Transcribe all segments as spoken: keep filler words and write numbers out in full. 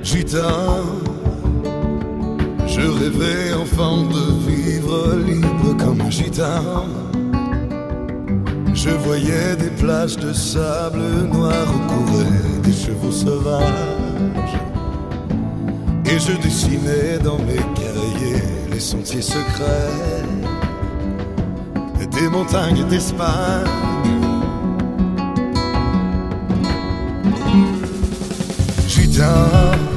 Gitan, je rêvais enfant de vivre libre comme un gitan. Je voyais des plages de sable noir où couraient des chevaux sauvages. Et je dessinais dans mes cahiers les sentiers secrets des montagnes d'Espagne. Gitan,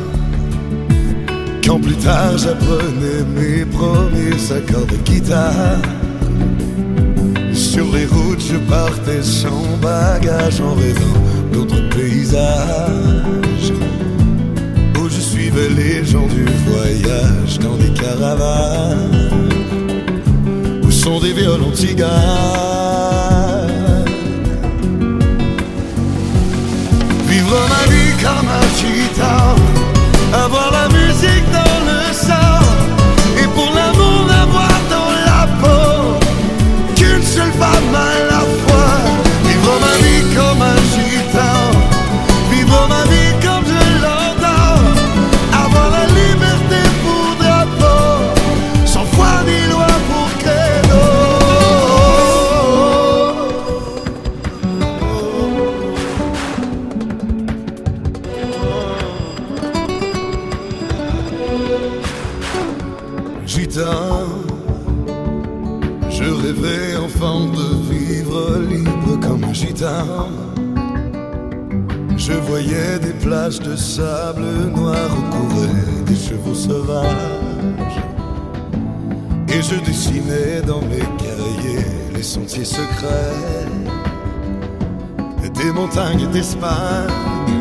quand plus tard j'apprenais mes premiers accords de guitare, sur les routes je partais sans bagage en rêvant d'autres paysages, où je suivais les gens du voyage dans des caravanes, où sont des violons tiganes. Vivre ma vie comme un gitan, avoir la musique dans le sang, et pour l'amour n'avoir dans la peau qu'une seule femme à la fois. Vivre ma vie comme un gitan, vivre ma vie comme je l'entends, avoir la liberté pour drapeau, sans foi ni loi pour credo. Gitan, je rêvais enfant de vivre libre comme un gitan. Je voyais des plages de sable noir où couraient des chevaux sauvages. Et je dessinais dans mes cahiers les sentiers secrets des montagnes d'Espagne.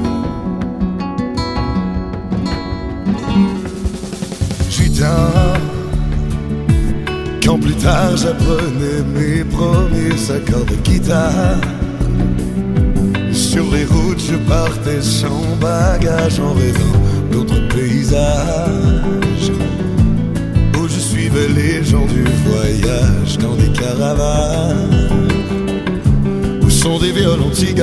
Gitan, quand plus tard j'apprenais mes premiers accords de guitare, sur les routes je partais sans bagage en rêvant d'autres paysages, où je suivais les gens du voyage dans des caravanes, où sont des violons tiganes.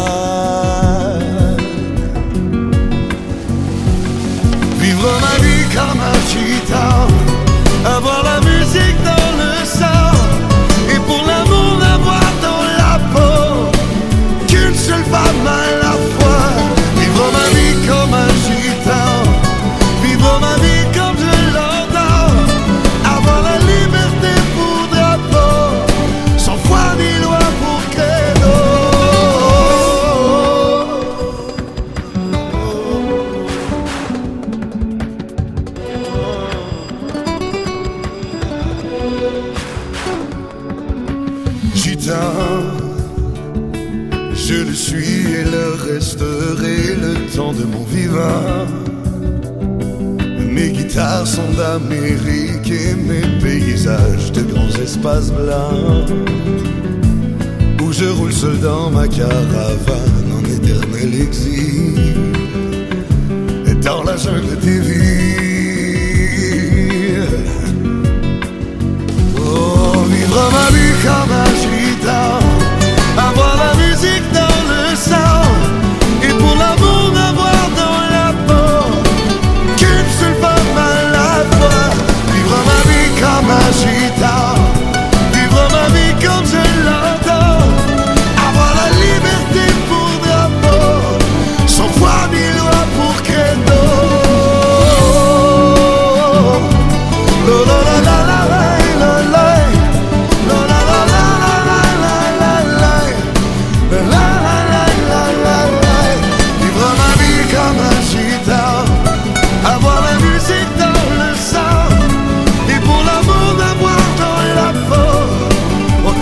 Vivre ma vie comme un gitan, avoir la musique dans le sang, et pour l'amour n'avoir dans la peau qu'une seule femme à la fois. Vivre ma vie comme un gitan, vivre ma vie comme je l'entends, avoir la liberté pour drapeau, sans foi ni loi pour credo. Gitan, je le suis et le resterai le temps de mon vivant. Mes guitares sont d'Amérique et mes paysages de grands espaces blancs, où je roule seul dans ma caravane en éternel exil.